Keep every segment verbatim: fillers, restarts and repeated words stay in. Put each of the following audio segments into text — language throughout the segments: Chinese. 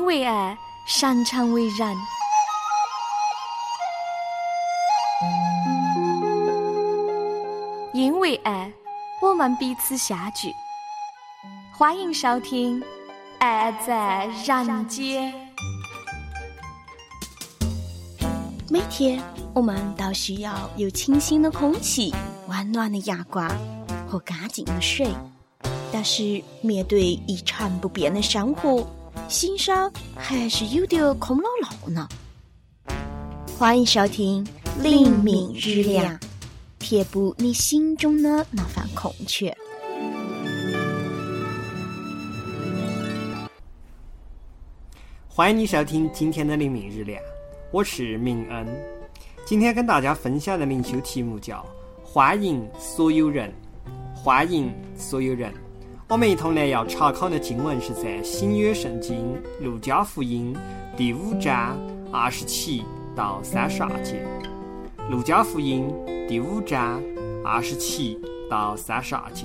为爱，擅长为人。因为爱，我们彼此相聚。欢迎收听《爱在人间》。 每天我们都需要有清新的空气、温暖的阳光和干净的水，但是面对一成不变的生活，心上还是有点空落落呢。欢迎收听《灵敏日亮》，填补你心中的那份空缺。 欢迎你收听今天的《灵敏日亮》，我是明恩。今天跟大家分享的灵修题目叫欢迎所有人。欢迎所有人，我们一同来要查考的经文是在新约圣经路加福音第五章二十七到三十二节。路加福音第五章二十七到三十二节。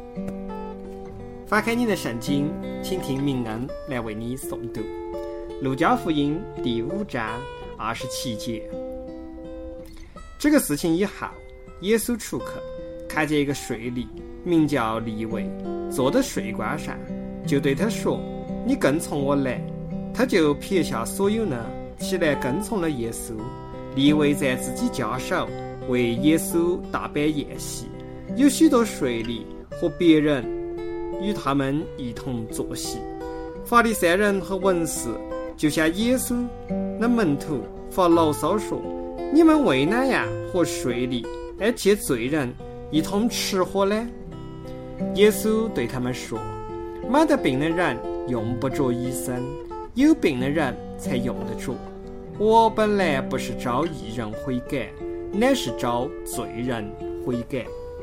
翻开你的圣经，请听明恩来为你诵读。路加福音第五章二十七节。这个事情以后，耶稣出去，看见一个税吏，名叫利未，坐在税关上，就对他说：“你跟从我来。”他就撇下所有呢，起来跟从了耶稣。利未在自己家首为耶稣大摆宴席，有许多税吏和别人与他们一同坐席。法利赛人和文士就向耶稣的门徒发牢骚说：“你们为哪样和税吏而借罪人一同吃喝呢？”耶稣对他们说：“没得病的人用不着医生，有病的人才用得着。我本来不是招义人悔改，乃是招罪人悔改。”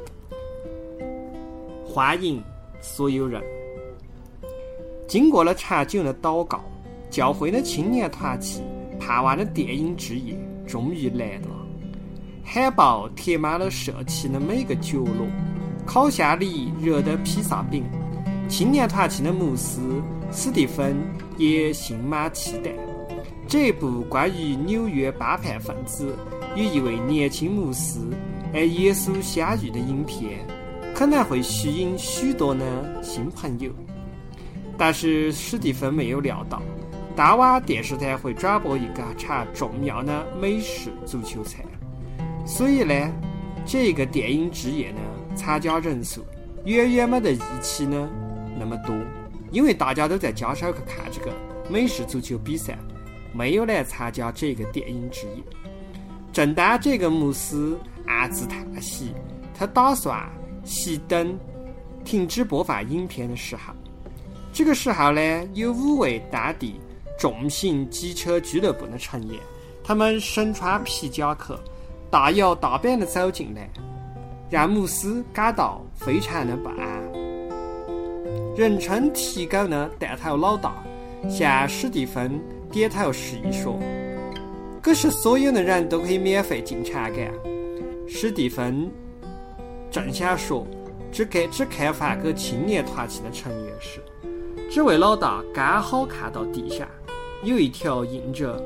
欢迎所有人。经过了长久的祷告，教会的青年团契盼望的电影之夜终于来了。海报贴满了社区的每个角落，烤箱里热的披萨饼，青年团契的牧师史蒂芬也心满期待。这部关于纽约帮派分子与一位年轻牧师而耶稣相遇的影片，可能会吸引许多的新朋友。但是史蒂芬没有料到，当晚电视台会转播一个场重要的美式足球赛，所以呢，这个电影之夜呢，参加人数远远没得一期呢那么多，因为大家都在家上去看这个美式足球比赛，没有来参加这个电影之夜。正当这个牧师暗自叹息，他打算熄灯停止播放影片的时候，这个时候呢，有五位当地重型机车俱乐部的成员，他们身穿皮夹克，大摇大摆地走进来，让牧师感到非常的不安。人称提狗的带头老大向史蒂芬点头示意说：“可是所有的人都可以免费进场的。”史蒂芬正想说只给只开放给青年团契的成员时，这位老大刚好看到地上有一条印着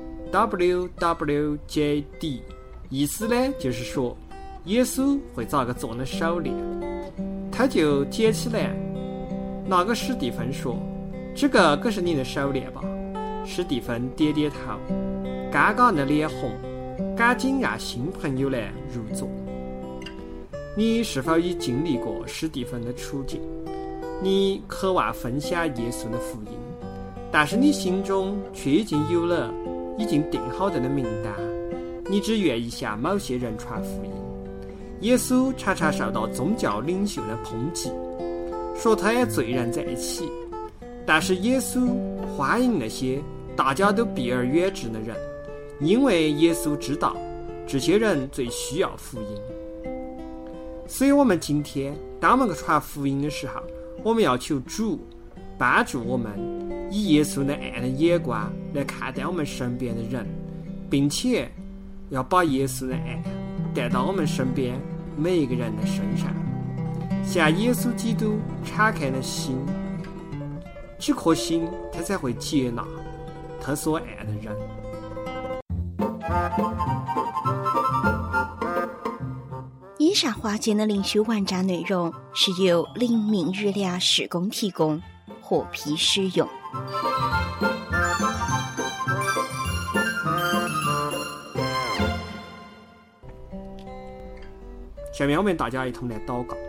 W W J D， 意思呢就是说耶稣会咋个做的手链。他就捡起来拿给史蒂芬说：“这个可是你的手链吧？”史蒂芬点点头，尴尬的脸红，赶紧让新朋友来入座。你是否已经历过史蒂芬的处境？你渴望分享耶稣的福音，但是你心中却已经有了已经定好的名单，你只愿意向某些人传福音。耶稣常常受到宗教领袖的抨击，说他与罪人在一起，但是耶稣欢迎那些大家都避而远之的人，因为耶稣知道这些人最需要福音。所以我们今天当我们传福音的时候，我们要求主帮助我们以耶稣的爱的眼光来看待我们身边的人，并且要把耶稣的爱带到我们身边每一个人的身上，向耶稣基督敞开的心，这颗心他才会接纳他所爱的人。 以上话件的灵修网站内容是由灵命日料施工提供，获批使用。 下面我们大家一同来祷告。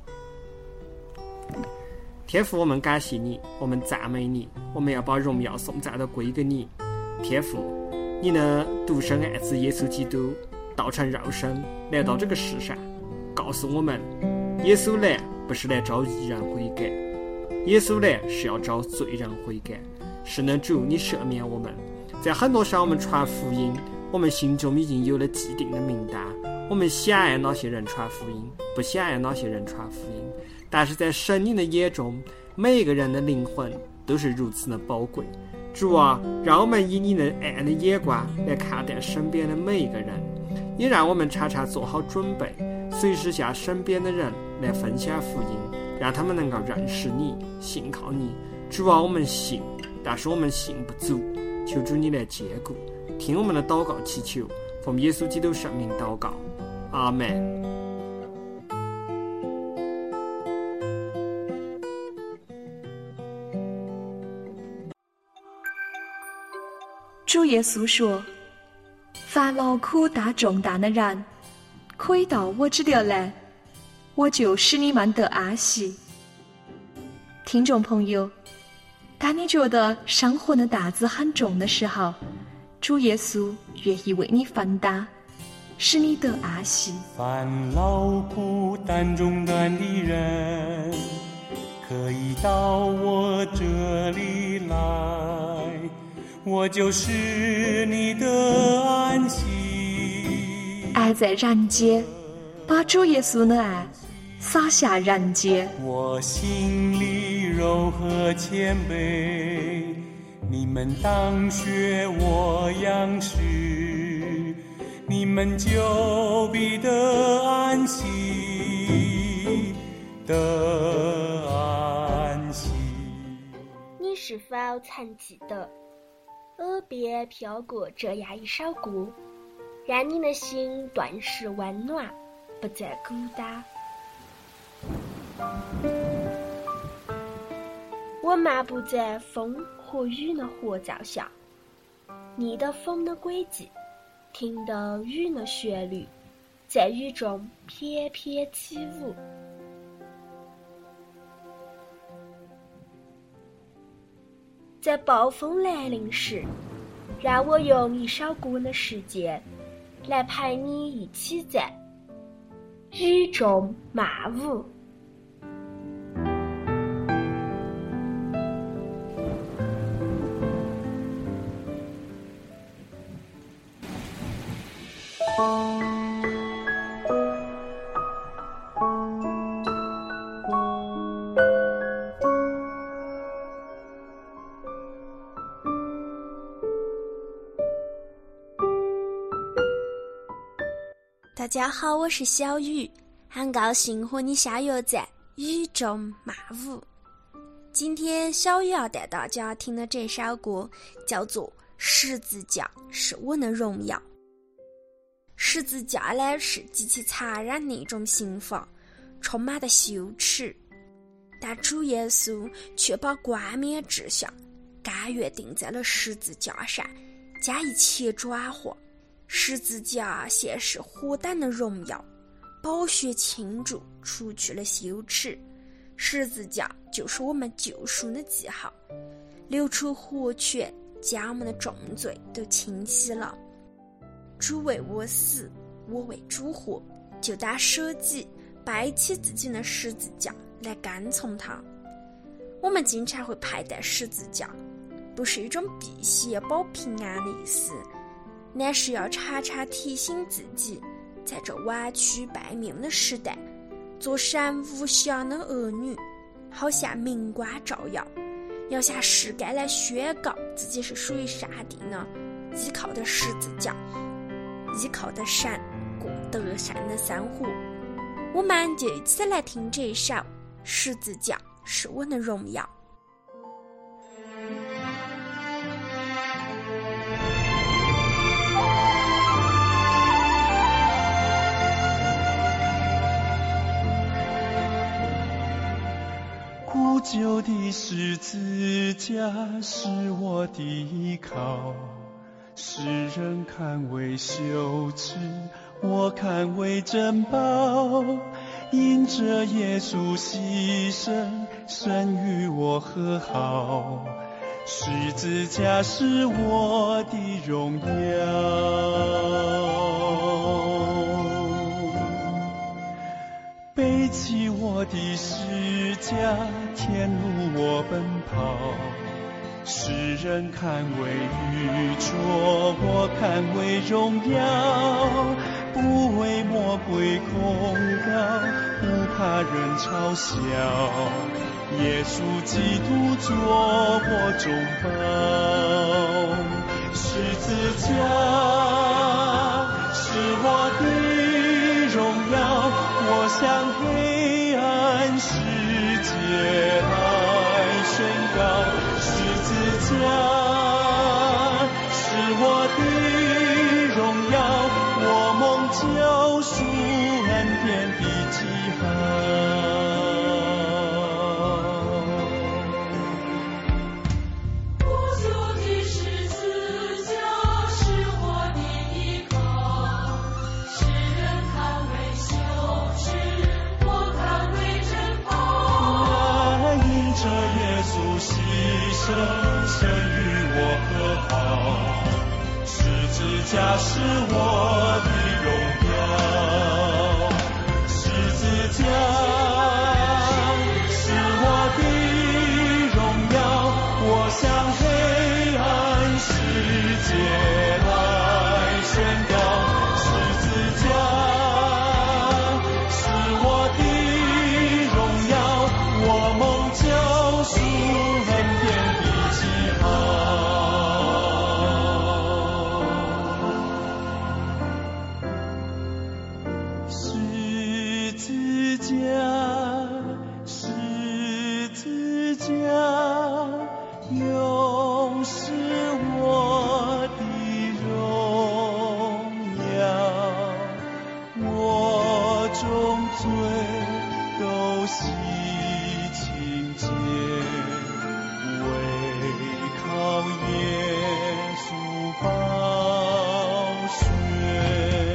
天父，我们感谢你，我们赞美你，我们要把荣耀颂赞都归给你。天父，你的独生爱子耶稣基督道成肉身来到这个世上，告诉我们，耶稣来不是来招义人悔改，耶稣来是要招罪人悔改。是能主你赦免我们。在很多时候我们传福音，我们心中已经有了既定的名单，我们喜爱哪些人传福音，不喜爱哪些人传福音。但是在神你的眼中，每一个人的灵魂都是如此的宝贵。主啊，让我们以你的爱的眼光来看待身边的每一个人，也让我们常常做好准备，随时向身边的人来分享福音，让他们能够认识你，信靠你。主啊，我们信，但是我们信不足，求主你来坚固，听我们的祷告祈求，奉耶稣基督圣名祷告，阿们。 主耶稣说，凡劳苦大重担的人，可以到我这里来，我就使你们得安息。听众朋友，当你觉得生活的担子很重的时候，主耶稣愿意为你分担，使你得安息。 凡劳苦担重担的人，可以到我这里来，我就是你的安息。 爱在人间，把主耶稣的爱洒下人间。 我心里柔和谦卑，你们当学我样式，你们就必得安息，得安息。 你是否曾记得耳边飘过这样一首歌，让你的心顿时温暖，不再孤单？我漫步在风和雨的合奏下，逆的风的轨迹，听的雨的旋律，在雨中翩翩起舞。在暴风来临时，让我用一首歌的时间来陪你一起在雨中漫舞。 大家好，我是小雨，很高兴和你相约在雨中漫舞。今天小雨要带大家听的这首歌叫做《十字架是我的荣耀》。十字架呢是极其残忍的一种刑罚，充满的羞耻，但主耶稣却把冠冕之下甘愿钉在了十字架上，将一切转化。十字架显示何等的荣耀，宝血倾注，除去了羞耻。十字架就是我们救赎的记号，流出活泉，将我们的重罪都清洗了。主为我死，我为主活，就当舍己，背起自己的十字架来跟从他。我们经常会佩戴十字架，不是一种辟邪保平安的意思，乃是要常常提醒自己，在这歪曲背面的时代，做神无瑕的儿女，好像明光照耀，要向世界来宣告自己是属于上帝的，依靠的十字架，依靠的神，过得胜的生活。我们就一起来听这一首《十字架是我的荣耀》。 救的十字架是我的依靠，世人看为羞耻，我看为珍宝。因着耶稣牺牲，神与我和好，十字架是我的荣耀。背起我的十架，天路我奔跑，世人看为愚拙，我看为荣耀。不为魔鬼控告，不怕人嘲笑，耶稣基督做我中保。十字架是我的荣耀，我向黑暗世界来宣告。十字架是我的荣耀，我蒙救赎恩典的记号。神与我和好，十字架是我的荣耀，十字架是我的荣耀，我向黑暗世界来宣告，十字架是我的荣耀，我蒙救赎恩典的记号。十字架，十字架，永是我的荣耀，我中罪都洗清洁，唯靠耶稣宝血。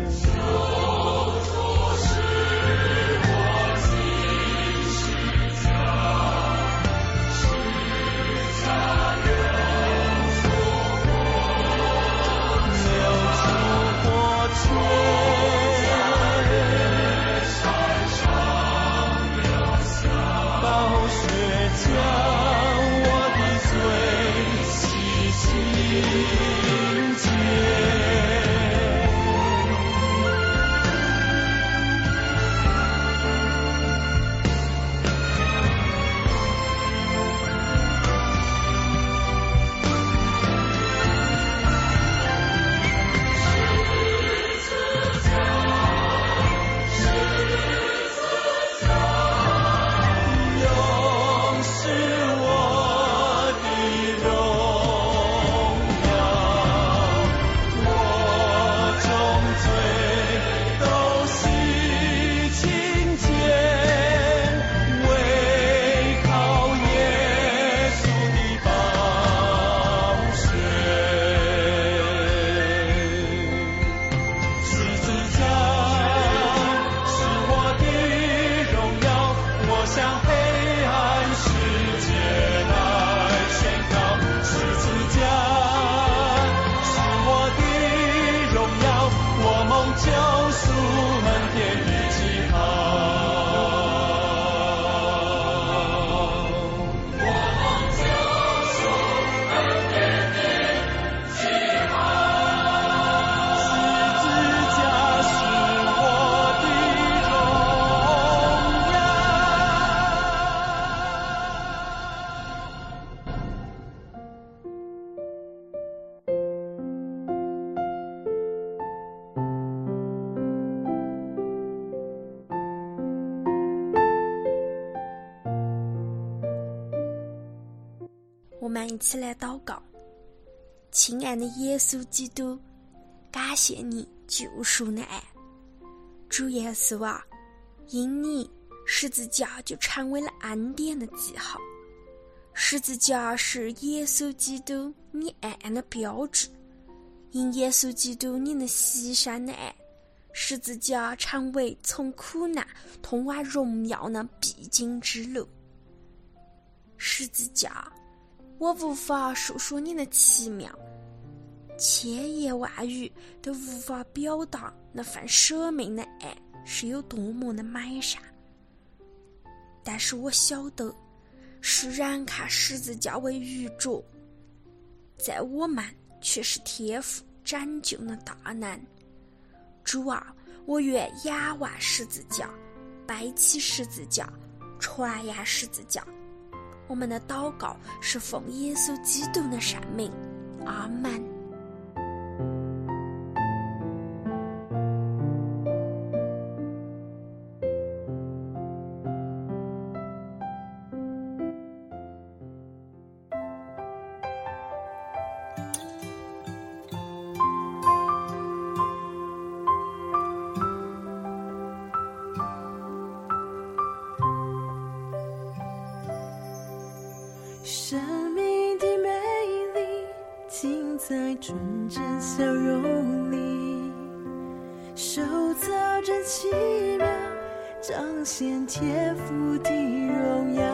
我们一起来祷告。亲爱的耶稣基督，感谢你救赎的爱。主耶稣啊，因你十字架就成为了恩典的记号。十字架是耶稣基督你爱的标志，因耶稣基督你的牺牲的爱，十字架成为从苦难通往荣耀的必经之路。十字架，我无法述说你的奇妙，千言万语都无法表达那份舍命的爱是有多么的美善。但是我晓得，世人看十字架为愚拙，在我们却是天父拯救的大能。主啊，我愿仰望十字架，背起十字架，传扬十字架。我们的祷告是奉耶稣基督的圣名，阿们。 生命的美丽尽在纯真笑容里，手造真奇妙，彰显天父的荣耀。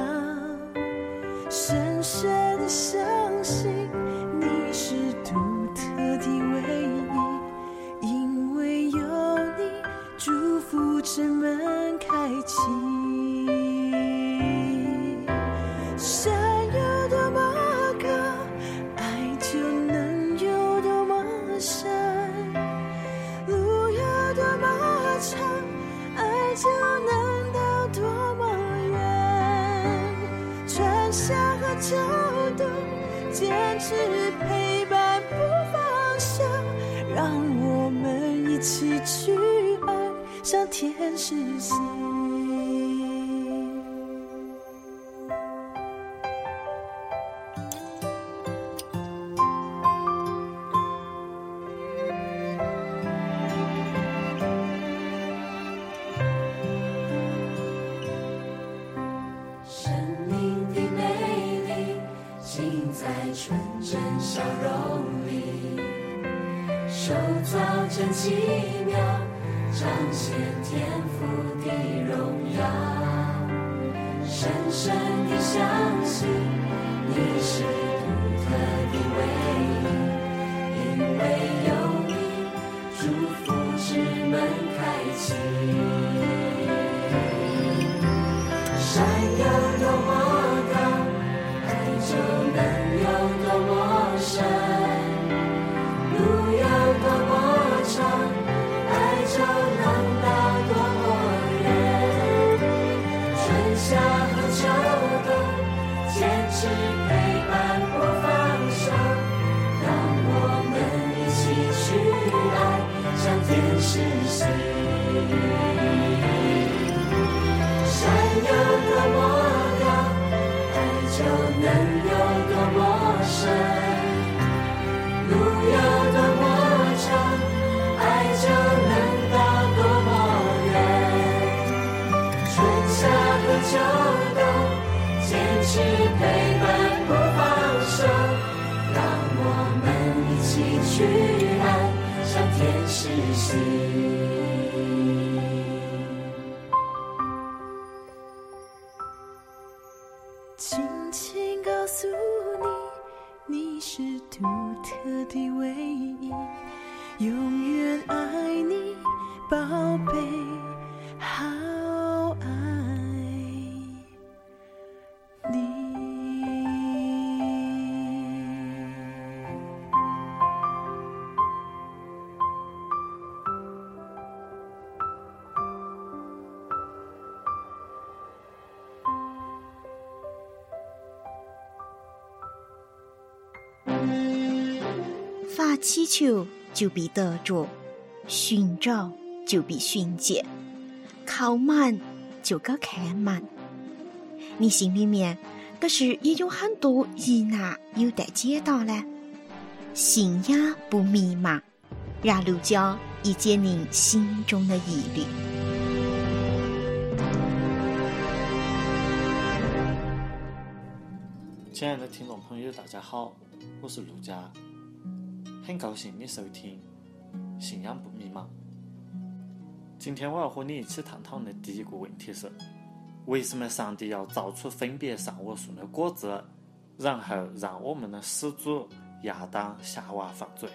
深深的相信你是独特的唯一，因为有你，祝福之门开启。就能到多么远，春夏和秋冬坚持陪伴不放手，让我们一起去爱，向天使行。 纯真笑容里，手造真奇妙，彰显天父的荣耀。深深地相信你是独特的唯一，因为有你，祝福之门开启。山有多么高，爱就能有多么深，路有多么长，爱就能到多么远。春夏和秋冬，坚持陪伴不放手，让我们一起去爱，向天使行。山有多么高，爱就能有多么深，路有多么长，爱就能到多么远。春夏和秋冬，坚持陪伴不放手，让我们一起去爱，向天使行。 轻轻告诉你，你是独特的唯一，永远爱你，宝贝，好爱你。 发祈求就必得着，寻找就必寻见，靠满就该开满。你心里面可是也有很多疑难有待解答呢？信呀不迷茫，让路教一解您心中的疑虑。 亲爱的听众朋友，大家好，我是陆佳，很高兴你收听信仰不迷茫。今天我要和你一起探讨的第一个问题是，为什么上帝要造出分别善恶树的果子，然后让我们的始祖亚当夏娃犯罪？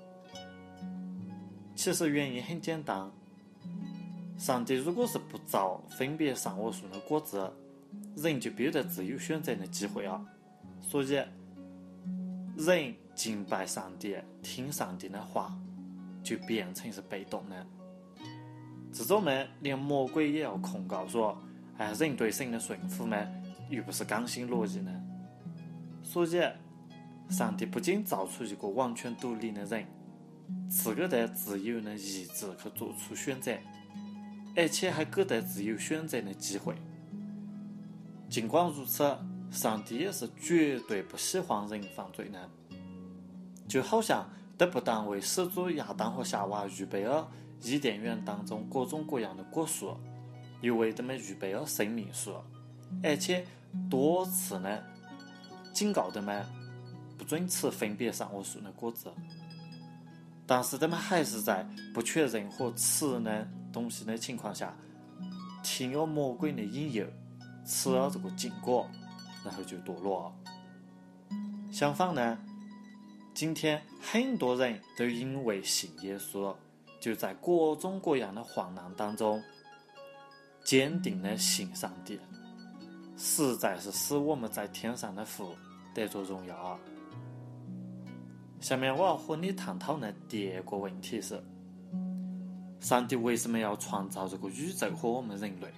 其实原因很简单，上帝如果是不造分别善恶树的果子，人就没有得自由选择的机会啊。所以人敬拜上帝，听上帝的话，就变成是被动的。这种呢，连魔鬼也要控告说，哎，人对神的顺服呢，又不是刚性逻辑呢。所以上帝不仅造出一个完全独立的人，赐给他自由的意志去做出选择，而且还给他自由选择的机会。尽管如此，上帝也是绝对不喜欢人犯罪的，就好像他不但为始祖亚当和夏娃预备了伊甸园当中各种各样的果树，又为他们预备了生命树，而且多次呢警告他们不准吃分别善恶树的果子。但是他们还是在不缺任何吃的东西的情况下，听了魔鬼的引诱，吃了这个禁果，然后就堕落了。相反呢，今天很多人都因为信耶稣，就在各种各样的患难当中坚定的信上帝，实在是使我们在天上的父得着荣耀啊。下面我要和你探讨的第二个问题是，上帝为什么要创造这个宇宙和我们人类？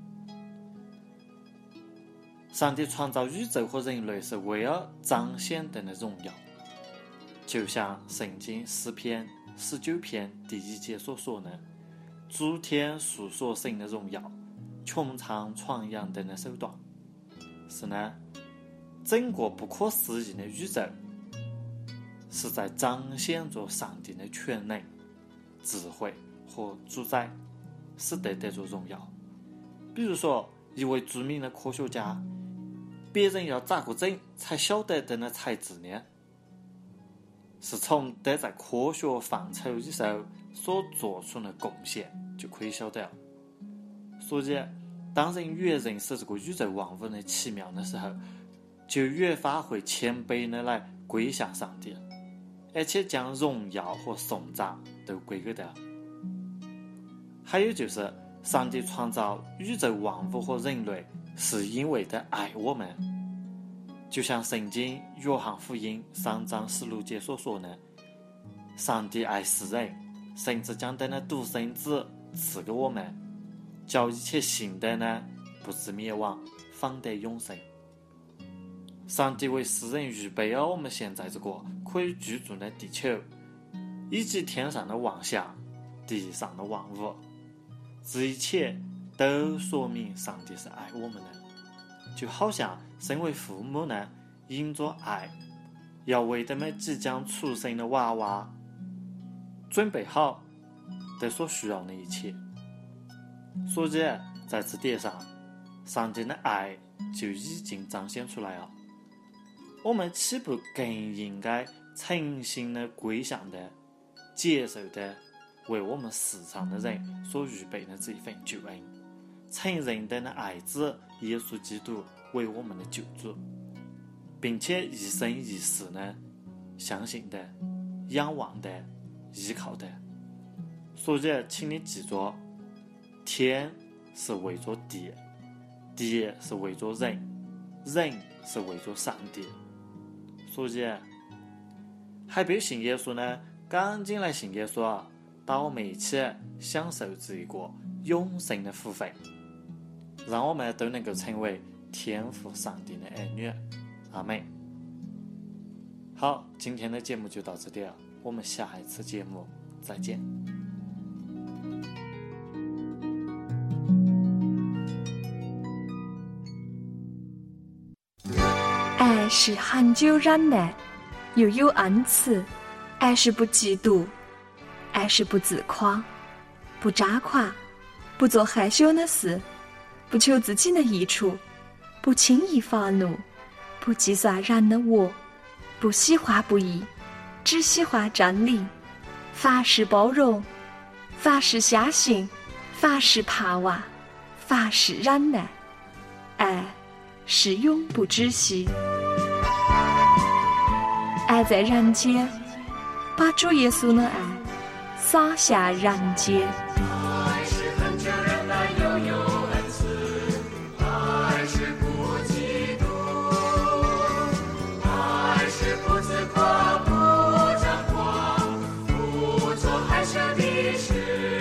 上帝创造宇宙和人类是为了彰显他的荣耀，就像圣经诗篇十九篇第一节所说的，诸天述说神的荣耀，穹苍传扬他的手段。是呢，整个不可思议的宇宙是在彰显着上帝的全能、智慧和主宰，使得得着荣耀。比如说，一位著名的科学家，别人要咋个整才晓得他的才智呢？是从他在科学范畴里头所做出的贡献就可以晓得了。所以当人越认识这个宇宙万物的奇妙的时候，就越发会谦卑的来归向上帝，而且将荣耀和颂赞都归给他。还有就是上帝创造宇宙万物和人类是因为他爱我们，就像圣经约翰福音三章十六节所说的，上帝爱世人，甚至将他的独生子赐给我们，叫一切信的呢不至灭亡，反得永生。上帝为世人预备了我们现在这个可以居住的地球，以及天上的万象，地上的万物，这一切都说明上帝是爱我们的。就好像身为父母呢，因着爱，要为他们即将出生的娃娃准备好他所需要的一切。所以在这点上，上帝的爱就已经彰显出来了。我们岂不更应该诚心的归向的，接受的为我们世上的人所预备的这一份救恩，承认他的爱子耶稣基督为我们的救主，并且一生一世呢相信的、仰望的、依靠的。所以请你记住，天是为着地，地是为着人，人是为着上帝。所以还没有信耶稣呢，赶紧来信耶稣啊！让我们一起享受这一个永生的福分，让我们都能够成为天父上帝的儿女。阿们。好，今天的节目就到这里了，我们下一次节目再见。 爱是恒久忍耐，又有恩慈；爱是不嫉妒，爱是不自夸，不扎夸，不做害羞的事，不求自己的益处，不轻易发怒， 不计算人的我，不喜欢不义，只喜欢真理。凡事包容，凡事相信，凡事盼望，凡事忍耐。爱是永不止息。爱在人间，把主耶稣的爱洒向人间。 爱是恒久忍耐，又有恩慈；爱是不嫉妒；爱是不自夸，不张狂，不做害羞的事，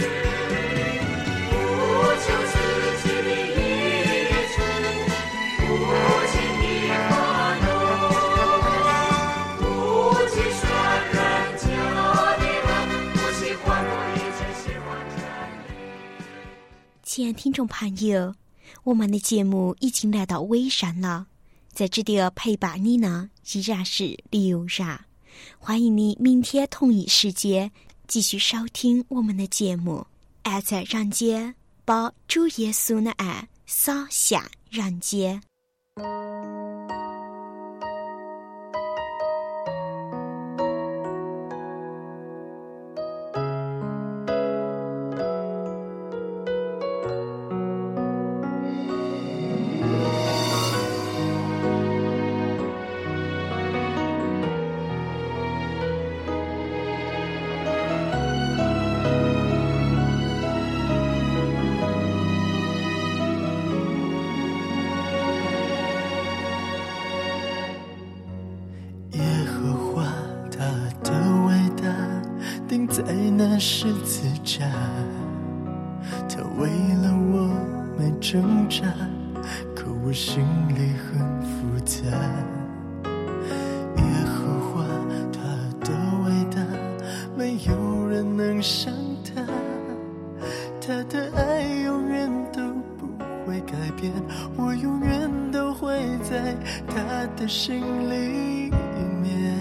不求自己的益处，不轻易发怒，不计算人家的恶，不喜欢不义，只喜欢真理。 亲爱听众朋友，我们的节目已经来到尾声了，在这里陪伴你呢依然是刘然，欢迎你明天同一时间继续收听我们的节目。爱在人间，把主耶稣的爱洒向人间。 在那十字架，他为了我没挣扎，可我心里很复杂。耶和华他的伟大，没有人能像他，他的爱永远都不会改变，我永远都会在他的心里面。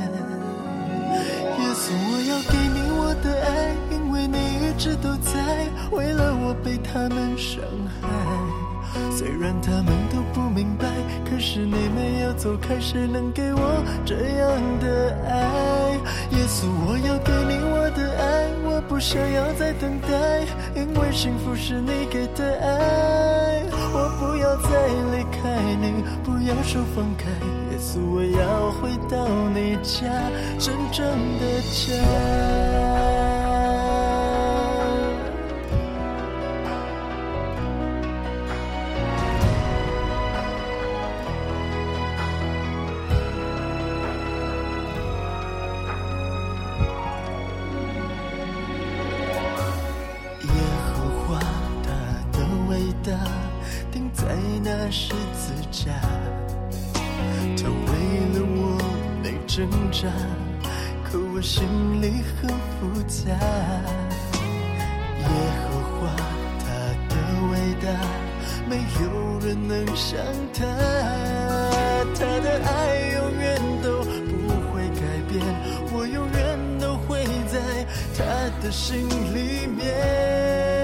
耶稣，我要给你我的爱，因为你一直都在，为了我被他们伤害。虽然他们都不明白，可是你没有走开，谁能给我这样的爱？耶稣，我要给你我的爱，我不想要再等待，因为幸福是你给的爱。我不要再离开你，不要手放开，耶稣，我要回到你家，真正的家。钉在那十字架，他为了我没挣扎，可我心里很复杂。耶和华他的伟大，没有人能像他，他的爱永远都不会改变，我永远都会在他的心里面。